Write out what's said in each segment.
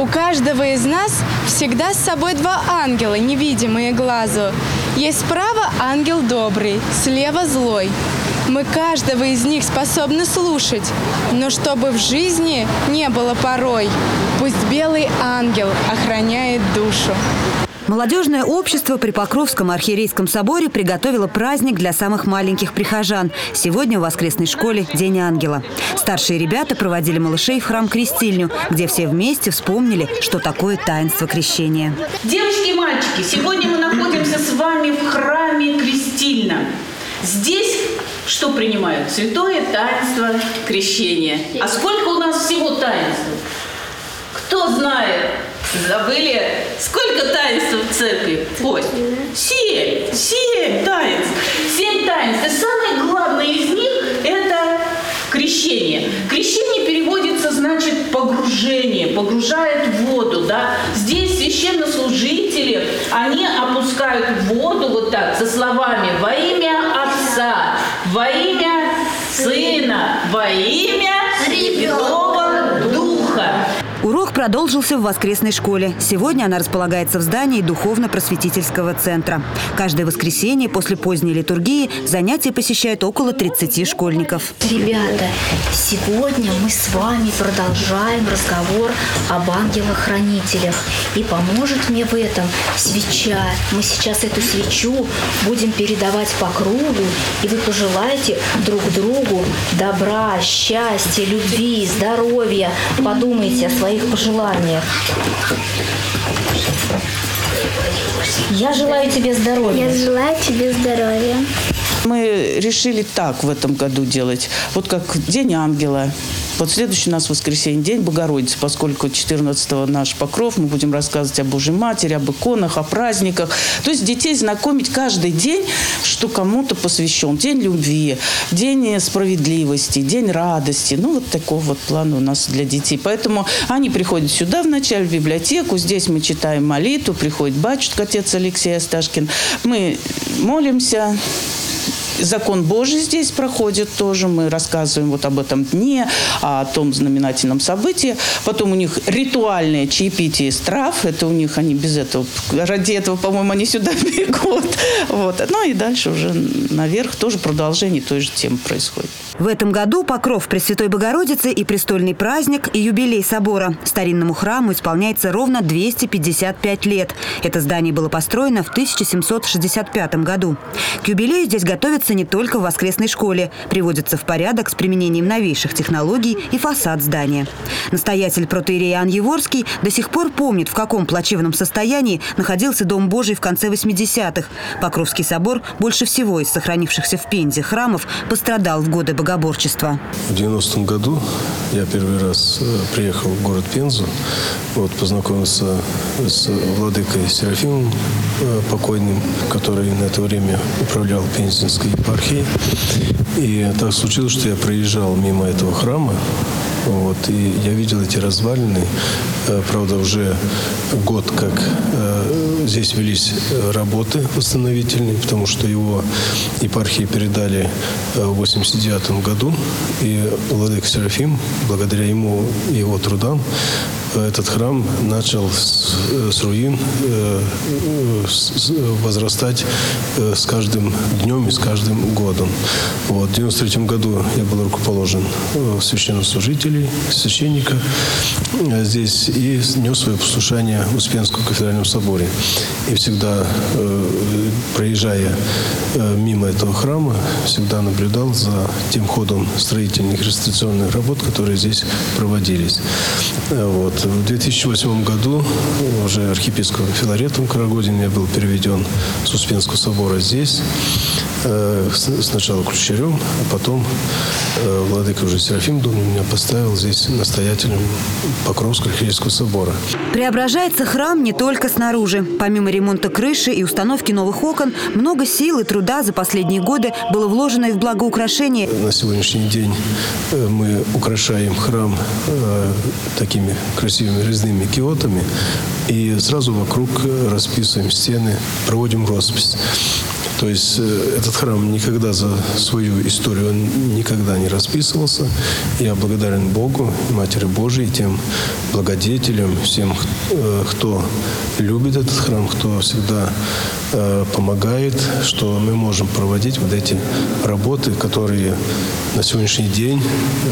У каждого из нас всегда с собой два ангела, невидимые глазу. Есть справа ангел добрый, слева злой. Мы каждого из них способны слушать, но чтобы в жизни не было порой, пусть белый ангел охраняет душу. Молодежное общество при Покровском архиерейском соборе приготовило праздник для самых маленьких прихожан. Сегодня в воскресной школе День ангела. Старшие ребята проводили малышей в храм-крестильню, где все вместе вспомнили, что такое таинство крещения. Девочки и мальчики, сегодня мы находимся с вами в храме крестильном. Здесь что принимают? Святое таинство крещения. А сколько у нас всего таинств? Кто знает? Забыли? Сколько таинств в церкви? Ой, 7 таинств. 7 таинств. И самое главное из них – это крещение. Крещение переводится, значит, погружение. Погружает в воду, да. Здесь священнослужители, они опускают в воду вот так, со словами «Во имя Отца, во имя Сына, во имя Святого Духа». Урок продолжился в воскресной школе. Сегодня она располагается в здании духовно-просветительского центра. Каждое воскресенье после поздней литургии занятия посещают около 30 школьников. Ребята, сегодня мы с вами продолжаем разговор об ангелах-хранителях. И поможет мне в этом свеча. Мы сейчас эту свечу будем передавать по кругу, и вы пожелаете друг другу добра, счастья, любви, здоровья. Подумайте о своих пожеланиях. Я желаю тебе здоровья. Я желаю тебе здоровья. Мы решили так в этом году делать. Вот как День ангела. Вот следующий у нас воскресенье, День Богородицы, поскольку 14-го наш Покров, мы будем рассказывать о Божьей Матери, об иконах, о праздниках. То есть детей знакомить каждый день, что кому-то посвящен. День любви, День справедливости, День радости. Ну, вот такого вот плана у нас для детей. Поэтому они приходят сюда вначале, в библиотеку. Здесь мы читаем молитву, приходит батюшка, отец Алексей Асташкин. Мы молимся. Закон Божий здесь проходит тоже. Мы рассказываем вот об этом дне, о том знаменательном событии. Потом у них ритуальное чаепитие из трав. Это у них, они без этого, ради этого, по-моему, они сюда бегут. Вот. Ну и дальше уже наверх тоже продолжение той же темы происходит. В этом году Покров Пресвятой Богородицы и престольный праздник, и юбилей собора. Старинному храму исполняется ровно 255 лет. Это здание было построено в 1765 году. К юбилею здесь готовятся не только в воскресной школе. Приводятся в порядок с применением новейших технологий и фасад здания. Настоятель протоиерей Иоанн Еворский до сих пор помнит, в каком плачевном состоянии находился Дом Божий в конце 80-х. Покровский собор больше всего из сохранившихся в Пензе храмов пострадал в годы богоборчества. В 90-м году я первый раз приехал в город Пензу, познакомился с владыкой Серафимом покойным, который на это время управлял Пензенской епархией. И так случилось, что я проезжал мимо этого храма, и я видел эти развалины. Правда, уже год как здесь велись работы восстановительные, потому что его епархии передали в 89 году. И владыка Серафим, благодаря ему и его трудам, этот храм начал с руин возрастать с каждым днем и с каждым годом. В 1993 году я был рукоположен священнослужителей, священника здесь и нес свое послушание в Успенском кафедральном соборе. И всегда, проезжая мимо этого храма, всегда наблюдал за тем ходом строительных реставрационных работ, которые здесь проводились. В 2008 году уже архиепископом Филаретом Карагодиным я был переведен с Успенского собора здесь. Сначала ключарем, а потом владыка уже Серафим Думин меня поставил здесь настоятелем Покровского архиерейского собора. Преображается храм не только снаружи. Помимо ремонта крыши и установки новых окон, много сил и труда за последние годы было вложено и в благоукрашение. На сегодняшний день мы украшаем храм такими красивыми резными киотами и сразу вокруг расписываем стены, проводим роспись. То есть этот храм никогда за свою историю он никогда не расписывался. Я благодарен Богу, Матери Божией, тем благодетелям, всем, кто любит этот храм, кто всегда помогает, что мы можем проводить вот эти работы, которые на сегодняшний день,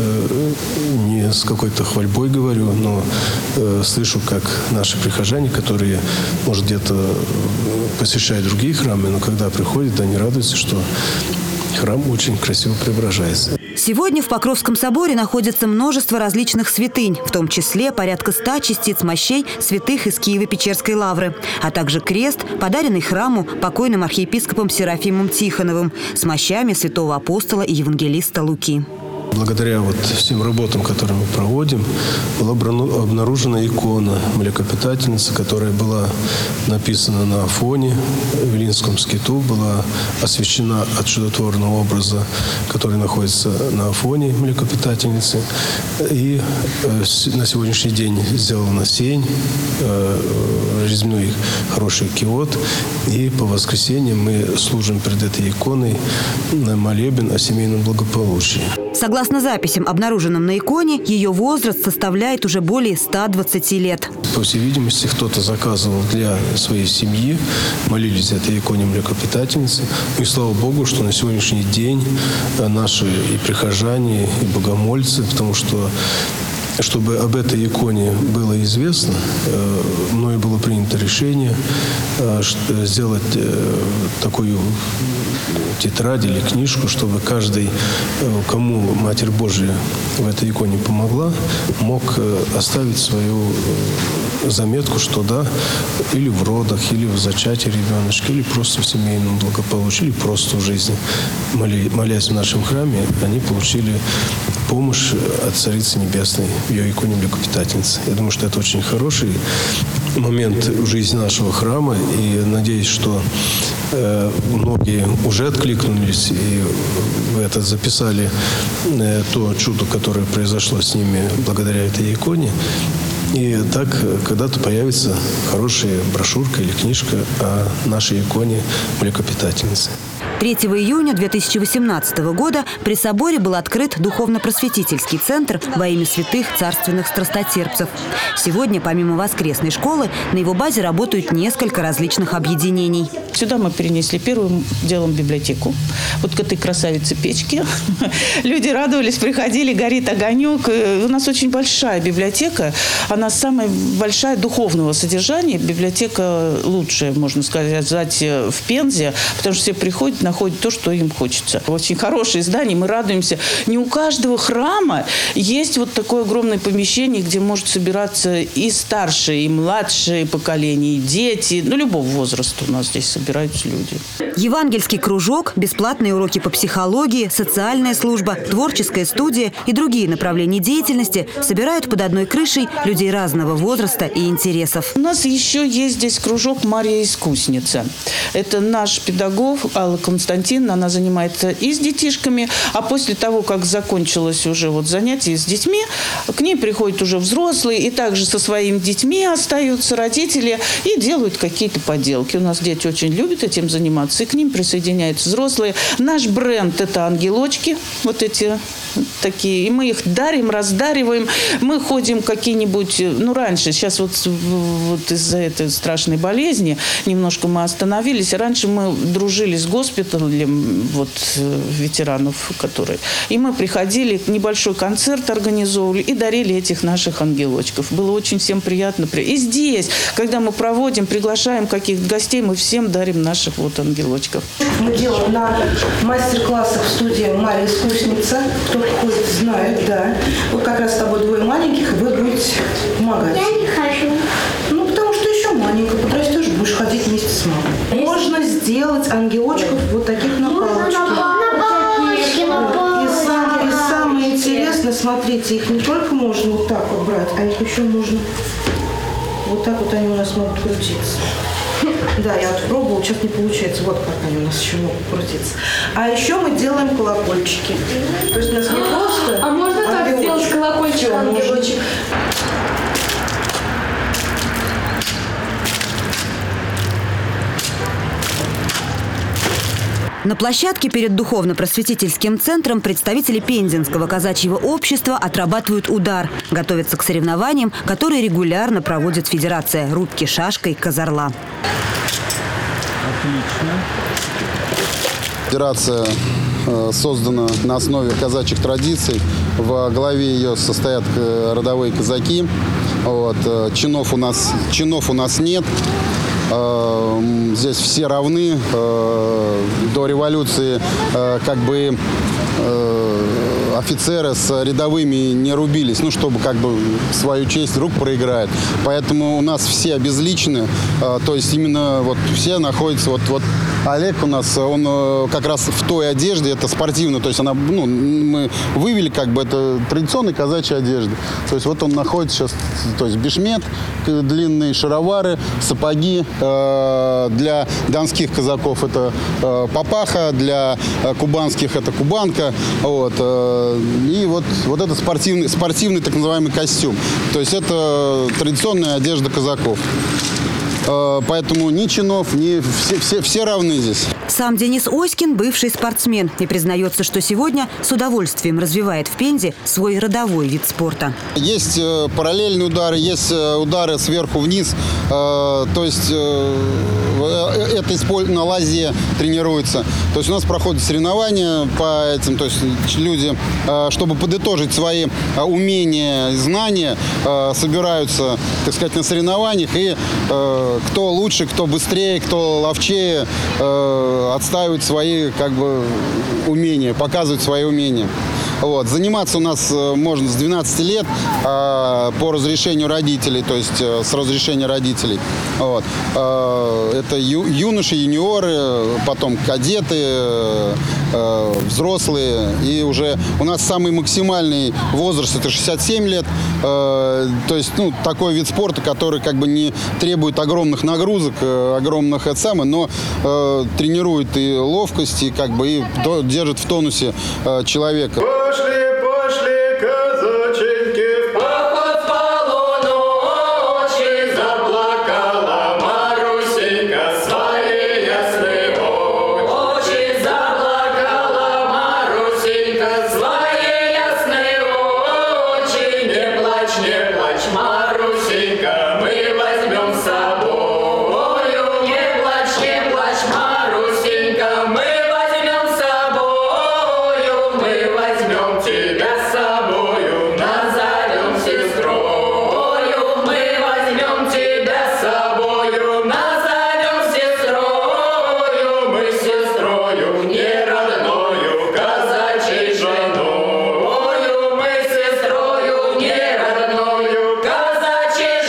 не с какой-то хвальбой говорю, но слышу, как наши прихожане, которые, может, где-то посещают другие храмы, но когда приходят, они радуются, что храм очень красиво преображается. Сегодня в Покровском соборе находится множество различных святынь, в том числе порядка 100 частиц мощей святых из Киево-Печерской лавры, а также крест, подаренный храму покойным архиепископом Серафимом Тихоновым с мощами святого апостола и евангелиста Луки. Благодаря всем работам, которые мы проводим, была обнаружена икона млекопитательницы, которая была написана на Афоне, в Илинском скиту, была освящена от чудотворного образа, который находится на Афоне млекопитательницы. И на сегодняшний день сделана сень, резной хороший киот. И по воскресеньям мы служим перед этой иконой молебен о семейном благополучии. Согласно записям, обнаруженным на иконе, ее возраст составляет уже более 120 лет. По всей видимости, кто-то заказывал для своей семьи, молились этой иконе млекопитательницы. И слава Богу, что на сегодняшний день наши и прихожане, и богомольцы, потому что чтобы об этой иконе было известно, мною было принято решение сделать такую тетрадь или книжку, чтобы каждый, кому Матерь Божия в этой иконе помогла, мог оставить свою заметку, что да, или в родах, или в зачатии ребеночка, или просто в семейном благополучии, или просто в жизни. Молясь в нашем храме, они получили помощь от Царицы Небесной в ее иконе млекопитательницы. Я думаю, что это очень хороший момент в жизни нашего храма, и надеюсь, что многие уже откликнулись и записали то чудо, которое произошло с ними благодаря этой иконе. И так когда-то появится хорошая брошюрка или книжка о нашей иконе млекопитательницы. 3 июня 2018 года при соборе был открыт духовно-просветительский центр во имя святых царственных страстотерпцев. Сегодня, помимо воскресной школы, на его базе работают несколько различных объединений. Сюда мы перенесли первым делом библиотеку. Вот к этой красавице печке. Люди радовались, приходили, горит огонек. У нас очень большая библиотека. Она самая большая духовного содержания. Библиотека лучшая, можно сказать, в Пензе, потому что все приходят, находят то, что им хочется. Очень хорошее здание, мы радуемся. Не у каждого храма есть вот такое огромное помещение, где может собираться и старшие, и младшие поколения, и дети. Любого возраста у нас здесь собираются люди. Евангельский кружок, бесплатные уроки по психологии, социальная служба, творческая студия и другие направления деятельности собирают под одной крышей людей разного возраста и интересов. У нас еще есть здесь кружок «Мария Искусница». Это наш педагог Алла Константиновна, она занимается и с детишками, а после того, как закончилось уже занятие с детьми, к ней приходят уже взрослые, и также со своими детьми остаются родители и делают какие-то поделки. У нас дети очень любят этим заниматься, и к ним присоединяются взрослые. Наш бренд – это ангелочки, вот эти такие, и мы их дарим, раздариваем. Мы ходим какие-нибудь, раньше, сейчас вот из-за этой страшной болезни немножко мы остановились. Раньше мы дружили с госпиталем ветеранов, которые. И мы приходили, небольшой концерт организовывали и дарили этих наших ангелочков. Было очень всем приятно. И здесь, когда мы проводим, приглашаем каких-то гостей, мы всем дарим наших ангелочков. Мы делаем на мастер-классах в студии «Мария Искусница». Кто ходит, знает, да. Вот как раз с тобой двое маленьких, вы будете помогать. Я не хочу. Потому что еще маленькая, подрастешь, будешь ходить вместе с мамой. Можно сделать ангелочков вот таких на палочке. И самое интересное, смотрите, их не только можно вот так брать, а их еще можно вот так они у нас могут крутиться. Да, я вот пробовала, сейчас не получается. Вот как они у нас еще могут крутиться. А еще мы делаем колокольчики. То есть у нас не просто... А можно так сделать колокольчик, ангелочек? На площадке перед духовно-просветительским центром представители Пензенского казачьего общества отрабатывают удар, готовятся к соревнованиям, которые регулярно проводит Федерация рубки шашкой «Казарла». Федерация создана на основе казачьих традиций. Во главе ее состоят родовые казаки. Вот. Чинов у нас нет. Здесь все равны. До революции как бы офицеры с рядовыми не рубились, ну, чтобы как бы свою честь рук проиграть. Поэтому у нас все обезличены. То есть именно вот все находятся... Вот Олег у нас, он как раз в той одежде, это спортивная, то есть она, ну, мы вывели как бы это традиционной казачьей одежды. То есть вот он находится сейчас, то есть бешмет, длинные шаровары, сапоги. Для донских казаков это папаха, для кубанских это кубанка. Вот. И вот это спортивный так называемый костюм. То есть это традиционная одежда казаков. Поэтому ни чинов, ни все равны здесь. Сам Денис Оськин – бывший спортсмен и признается, что сегодня с удовольствием развивает в Пензе свой родовой вид спорта. Есть параллельные удары, есть удары сверху вниз. То есть это на лазе тренируется. То есть у нас проходят соревнования по этим. То есть люди, чтобы подытожить свои умения и знания, собираются, так сказать, на соревнованиях. И кто лучше, кто быстрее, кто ловчее, отстаивает свои как бы умения, показывает свои умения. Вот. Заниматься у нас можно с 12 лет по разрешению родителей, то есть с разрешения родителей. Вот. Это юноши, юниоры, потом кадеты, взрослые. И уже у нас самый максимальный возраст – это 67 лет. То есть, ну, такой вид спорта, который как бы не требует огромных нагрузок, огромных но тренирует и ловкость, и как бы и держит в тонусе человека. Пошли, казаченьки, в поход с полуночи, заплакала Марусенька свои ясные очи, заплакала Марусенька свои ясные очи. Не плачь, Марусенька, мы возьмем с собою. Не плачь, Марусенька, мы возьмем с собою. Мы возьмем тебя с собою, назовем сестрою. Мы возьмем тебя с собою, назовем сестрою. Мы сестрою не родною, казачьей женою. Мы сестрою не родною, казачьей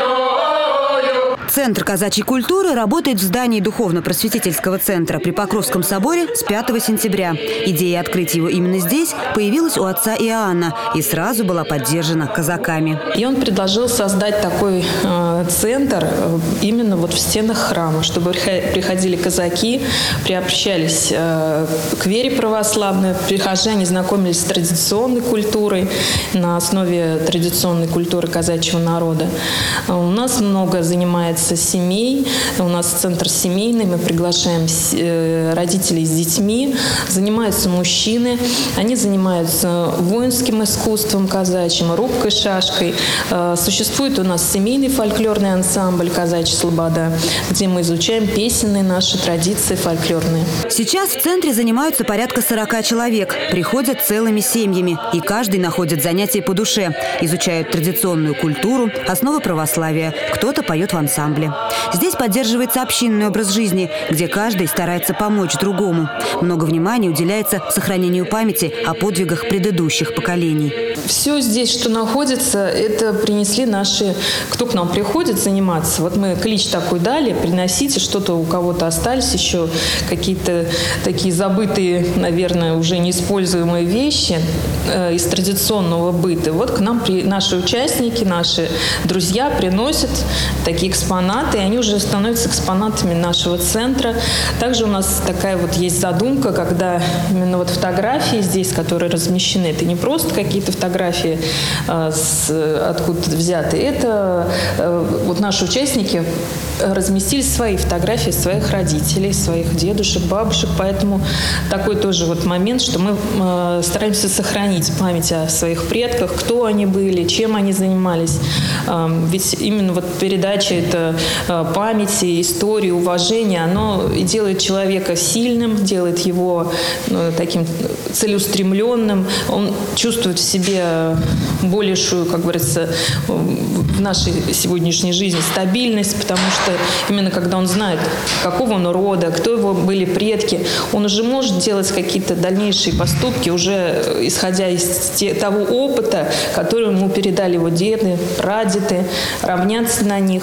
женою. Центр казачьей культуры работает в здании Духовно-просветительского центра при Покровском соборе с 5 сентября. Идея открыть его именно здесь появилась у отца Иоанна и сразу была поддержана казаками. И он предложил создать такой центр именно вот в стенах храма, чтобы приходили казаки, приобщались к вере православной, прихожане знакомились с традиционной культурой на основе традиционной культуры казачьего народа. У нас много занимается семей, у нас центр семейный, мы приглашаем родителей с детьми, занимаются мужчины, они занимаются воинским искусством казачьим, рубкой, шашкой. Существует у нас семейный фольклорный ансамбль «Казачья слобода», где мы изучаем песенные наши традиции фольклорные. Сейчас в центре занимаются порядка 40 человек, приходят целыми семьями, и каждый находит занятия по душе, изучают традиционную культуру, основы православия, кто-то поет в ансамбле. Здесь поддерживается общинный образ жизни, где каждый старается помочь другому. Много внимания уделяется сохранению памяти о подвигах предыдущих поколений. Все здесь, что находится, это принесли наши, кто к нам приходит заниматься. Вот мы клич такой дали, приносите, что-то у кого-то остались еще, какие-то такие забытые, наверное, уже неиспользуемые вещи из традиционного быта. Вот к нам наши участники, наши друзья приносят такие экспонаты. экспонаты, и они уже становятся экспонатами нашего центра. Также у нас такая вот есть задумка, когда именно вот фотографии здесь, которые размещены, это не просто какие-то фотографии откуда-то взяты, это вот наши участники разместили свои фотографии своих родителей, своих дедушек, бабушек, поэтому такой тоже вот момент, что мы стараемся сохранить память о своих предках, кто они были, чем они занимались. Ведь именно вот передача это памяти, истории, уважения, оно и делает человека сильным, делает его таким целеустремленным, он чувствует в себе большую, как говорится, в нашей сегодняшней жизни стабильность, потому что именно когда он знает, какого он рода, кто его были предки, он уже может делать какие-то дальнейшие поступки, уже исходя из того опыта, который ему передали его деды, прадеды, равняться на них.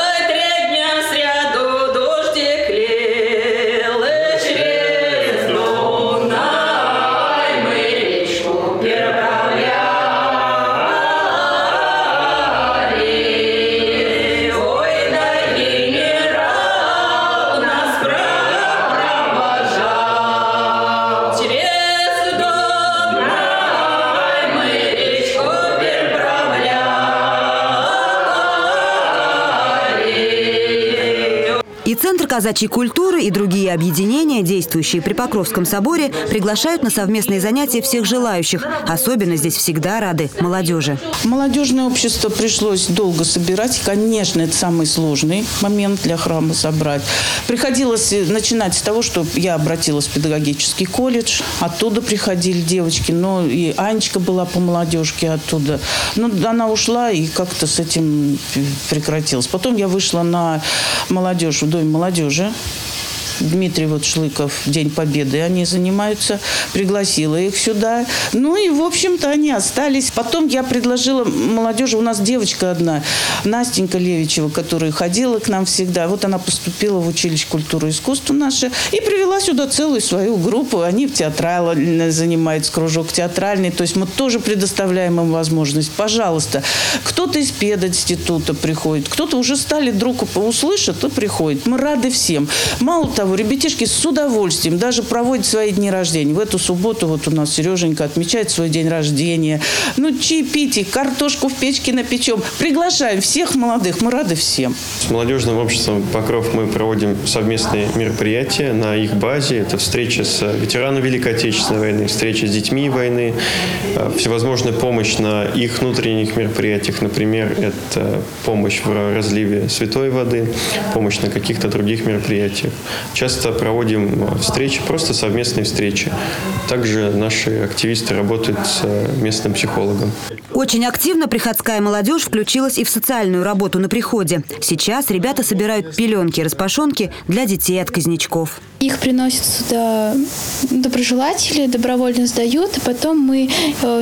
И Центр казачьей культуры, и другие объединения, действующие при Покровском соборе, приглашают на совместные занятия всех желающих. Особенно здесь всегда рады молодежи. Молодежное общество пришлось долго собирать. Конечно, это самый сложный момент для храма собрать. Приходилось начинать с того, что я обратилась в педагогический колледж. Оттуда приходили девочки. Но и Анечка была по молодежке оттуда. Но она ушла, и как-то с этим прекратилось. Потом я вышла на молодежь в Доме молодежи. Дмитрий Шлыков, День Победы они занимаются. Пригласила их сюда. Ну и, в общем-то, они остались. Потом я предложила молодежи. У нас девочка одна, Настенька Левичева, которая ходила к нам всегда. Вот она поступила в училище культуры и искусства наше и привела сюда целую свою группу. Они в театральной занимаются, кружок театральный. То есть мы тоже предоставляем им возможность. Пожалуйста. Кто-то из пединститута приходит, кто-то уже стали вдруг услышат и приходит. Мы рады всем. Мало того, ребятишки с удовольствием даже проводят свои дни рождения. В эту субботу вот у нас Сереженька отмечает свой день рождения. Ну, чаепитие, картошку в печке напечем. Приглашаем всех молодых. Мы рады всем. С молодежным обществом «Покров» мы проводим совместные мероприятия на их базе. Это встреча с ветеранами Великой Отечественной войны, встреча с детьми войны, всевозможная помощь на их внутренних мероприятиях. Например, это помощь в разливе святой воды, помощь на каких-то других мероприятиях. Часто проводим встречи, просто совместные встречи. Также наши активисты работают с местным психологом. Очень активно приходская молодежь включилась и в социальную работу на приходе. Сейчас ребята собирают пеленки и распашонки для детей-отказничков. Их приносят сюда доброжелатели, добровольно сдают, и потом мы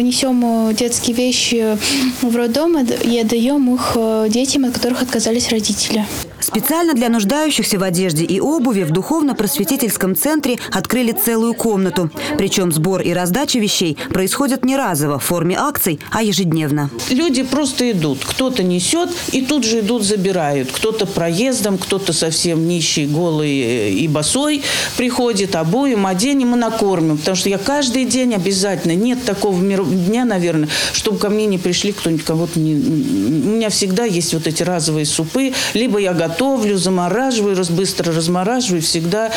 несем детские вещи в роддом и отдаем их детям, от которых отказались родители. Специально для нуждающихся в одежде и обуви в духовно-просветительском центре открыли целую комнату. Причем сбор и раздача вещей происходят не разово в форме акций, а ежедневно. Люди просто идут. Кто-то несет и тут же идут, забирают. Кто-то проездом, кто-то совсем нищий, голый и босой приходит, обуем, оденем и накормим. Потому что я каждый день обязательно, нет такого дня, наверное, чтобы ко мне не пришли кто-нибудь, кого-то не... У меня всегда есть вот эти разовые супы. Либо я готовлю, замораживаю, быстро размораживаю, всегда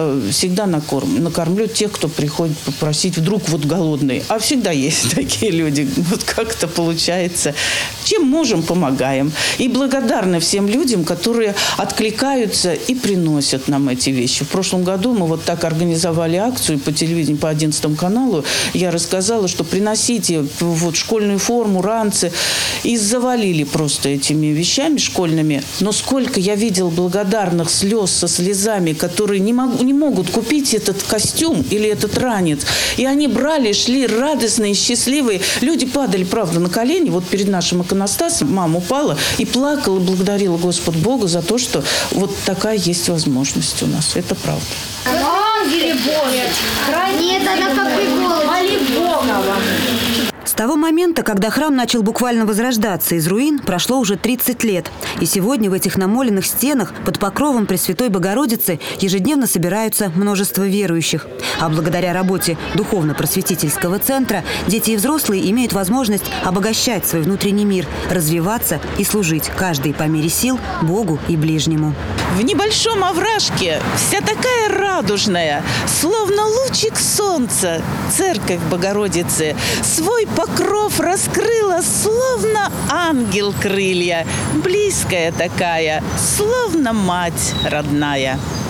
накормлю тех, кто приходит попросить, вдруг вот голодные. А всегда есть такие люди. Вот как-то получается. Чем можем, помогаем. И благодарны всем людям, которые откликаются и приносят нам эти вещи. В прошлом году мы вот так организовали акцию по телевидению, по 11 каналу. Я рассказала, что приносите вот школьную форму, ранцы. И завалили просто этими вещами школьными. Но сколько я видела благодарных слез со слезами, которые не могут купить этот костюм или этот ранец. И они брали, шли радостные, счастливые. Люди падали, правда, на колени. Вот перед нашим иконостасом мама упала и плакала, благодарила Господь Бога за то, что вот такая есть возможность у нас. Это правда. Нет, она как прикол. того момента, когда храм начал буквально возрождаться из руин, прошло уже 30 лет. И сегодня в этих намоленных стенах под покровом Пресвятой Богородицы ежедневно собираются множество верующих. А благодаря работе Духовно-просветительского центра дети и взрослые имеют возможность обогащать свой внутренний мир, развиваться и служить каждый по мере сил Богу и ближнему. В небольшом овражке вся такая радужная, словно лучик солнца, церковь Богородицы свой покров раскрыла, словно ангел крылья, близкая такая, словно мать родная.